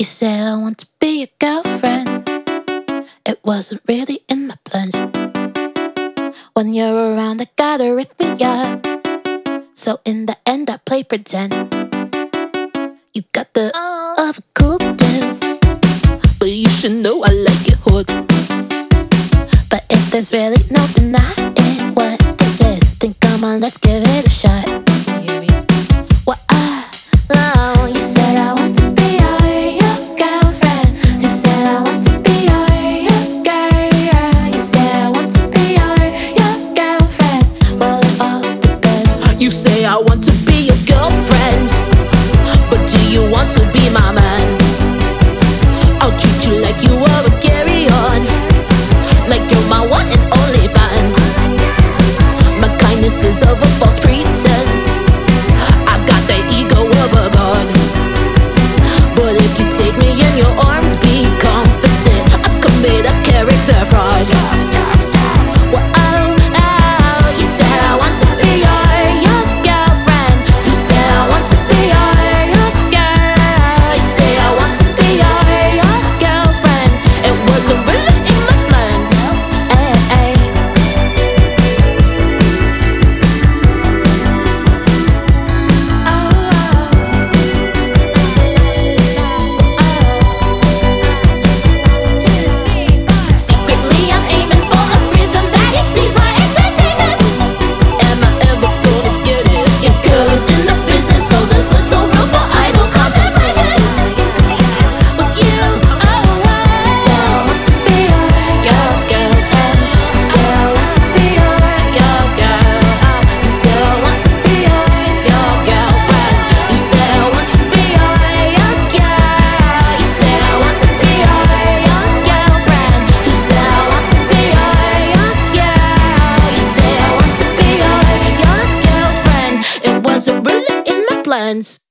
You said I want to be your girlfriend. It wasn't really in my plans. When you're around, I got arrhythmia. So in the end, I play pretend. You got the of a cool dude, but you should know I like it hot. But if there's really no denying what this is, then come on, let's give it a shot. Well, you said I want to be your girlfriend. You said I want to be your girl. You said I want to be your girlfriend. Well, it all depends. You say I want to be your girlfriend, but do you want to be my man? I'll treat you like you were a carry-on, like you're my one and only fan. My kindness is of a false pretense. I got the ego of a god, but if you take me in your arms, be confident I commit a character fraud. Well, you said I want to be your girlfriend. You said I want to be your girl. You say I want to be your girlfriend. It wasn't really in my plans. Secretly, I'm aiming for a rhythm that exceeds my expectations. Am I ever gonna get it? Your girl is in the business, so there's little room for idle contemplation. With you, you say I want to be your girlfriend. You say I want to be your girl. You say I want to be your girlfriend. You say I want to be your girl. You say I want to be your girlfriend. You say I want to be your girl. You say I want to be your girlfriend. It wasn't really in my plans.